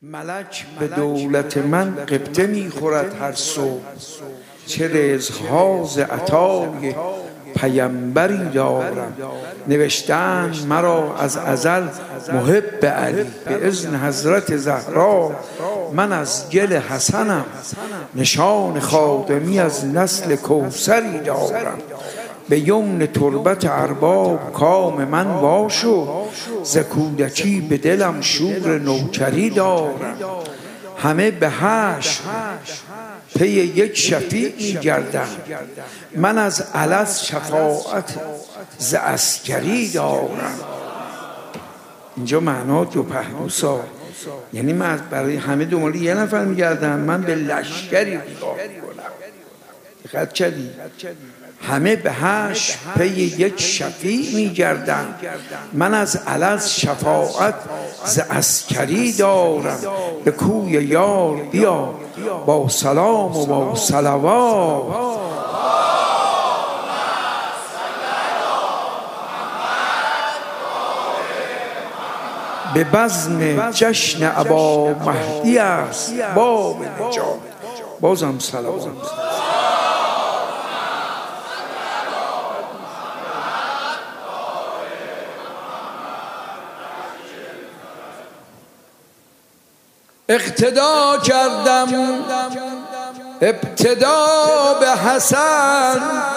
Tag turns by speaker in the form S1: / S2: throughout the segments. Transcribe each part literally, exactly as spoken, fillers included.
S1: ملک به دولت من غبطه میخورد هر صبح، چه رزق‌ها ز عطای پیمبری دارم. نوشتند مرا از ازل محب علی، به اذن حضرت زهرا من از گل حسنم. نشان خادمی از نسل کوثری دارم، به یمن تربت ارباب کام من واشو. ز کودکی به دلم شور نوکری دارم. همه به حشر پی یک شفیع می گردم، من از الست شفاعت ز عسکری دارم. اینجا معنا دو پهلوسا، یعنی من برای همه دنبال یه نفر می گردم، من به لشکری نگاه کنم. دقت کردی؟ همه به حشر پی یک شفیع می گردند، من از الست شفاعت ز عسکری دارم. به کوی یار بیا با سلام و با صلوات، به بزم جشن ابا مهدی است باب نجات. بازم صلوات. اقتدا کردم ابتدا به حسن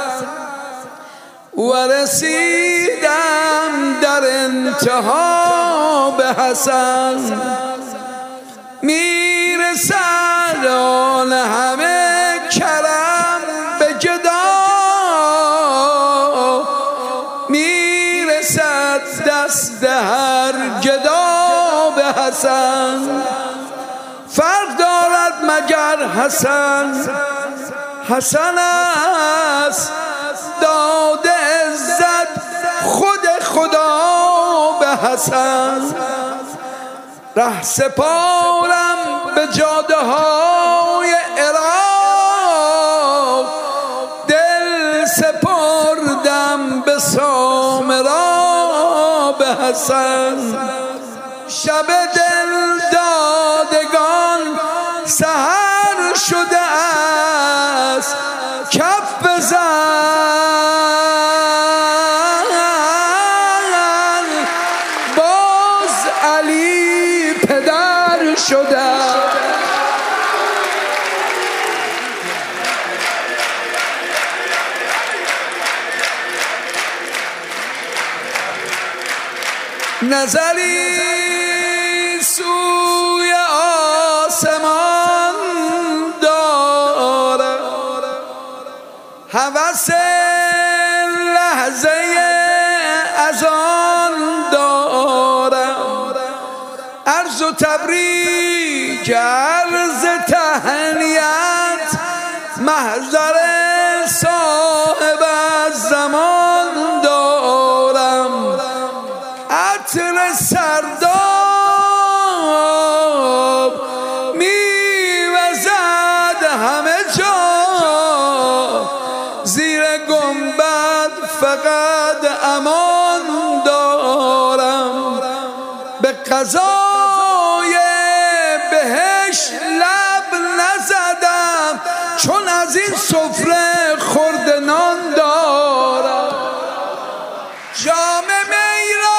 S1: و رسیدم در انتها به حسن. میرسد آن همه کرم به گدا، میرسد دست هر گدا به حسن. فرق دارد مگر حسن حسن است، داده عزت خود خدا به حسن. ره سپارم به جاده های عراق، دل سپردم به سامرا به حسن. شب دل دادگان سحر شده است، کف بزن باز علی پدر شده است. نظری سوی آسمان داره، هوس لحظه از آن دارم. عرض و تبریک عرض تهنیت، محضر صاحب زمان دارم. عطر سرداب میوزد همه جا، زیر گنبد فقط امان دارم. به قضای بهشت لب نزدم، چون از این سفره خورد نان دارم. جام می را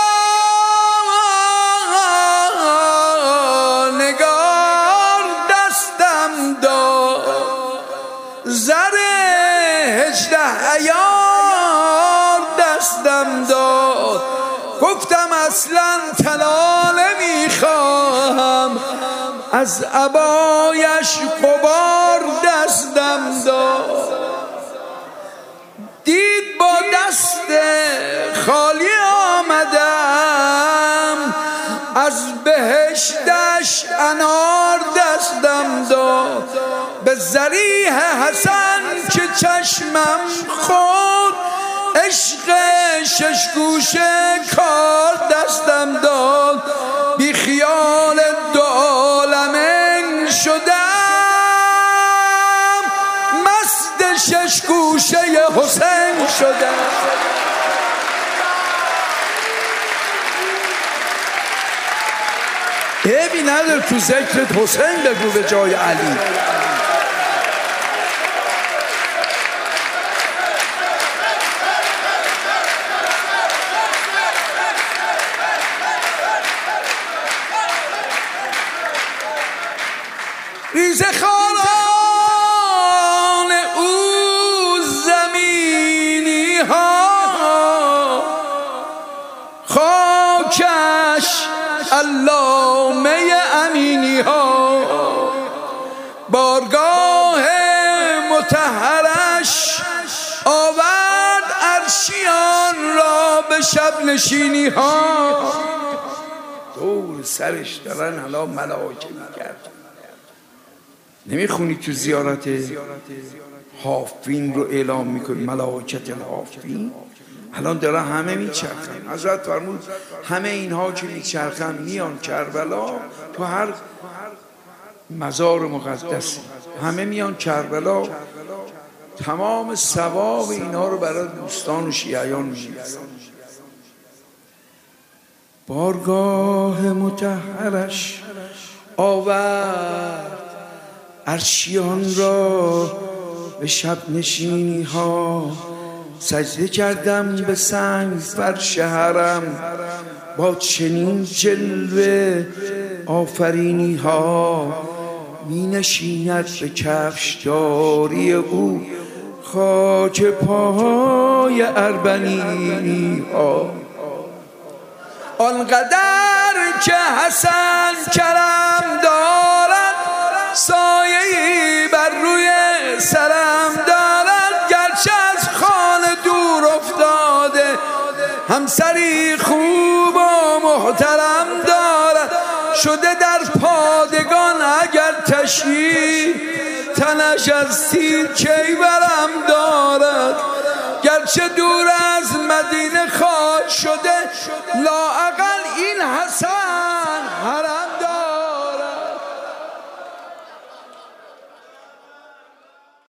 S1: نگار دستم داد، زر هجده عیار دستم داد. گفتم اصلا طلا نمیخواهم، از عبایش غبار دستم داد. دید با دست خالی آمدم، از بهشتش انار دستم داد. به ذریح حسن که چشمم خورد، عشق شش گوشه کار دستم داد. بی خیال دو عالمین شدم، مست شش گوشه حسین شدم. عیبی نداره تو ذکرت حسین بگو به جای علی. ریزه خاران او زمینی ها، خاکش علامه امینی ها، بارگاه مطهرش آورد عرشیان را به شب نشینی ها. دور سرش دارن حالا ملائکه میگرد. نمیخونی تو زیارت حافین رو اعلام میکنی ملائکت الحافین؟ الان داره همه میچرخن. حضرت فرمود همه اینها که میچرخن میان کربلا، تو هر مزار مقدسی همه میان کربلا، تمام ثواب اینها رو برای دوستان و شیعیان می‌نویسن. بارگاه مطهرش آورد عرشیان را به شب نشینی ها، سجده کردم به سنگ فرش حرم، با چنین جلوه آفرینی ها، می نشیند به کفشداری او خاک پاهای اربنینی ها. آنقدر که حسن کرم دارد، سایه‌ای بر روی سرم دارد، گرچه از خانه دور افتاده همسری خوب و محترم دارد، شده در پادگان اگر تشریف تنش از تیر کیبرم دارد، گرچه دور از مدینه خاک شده لااقل این حسن حرم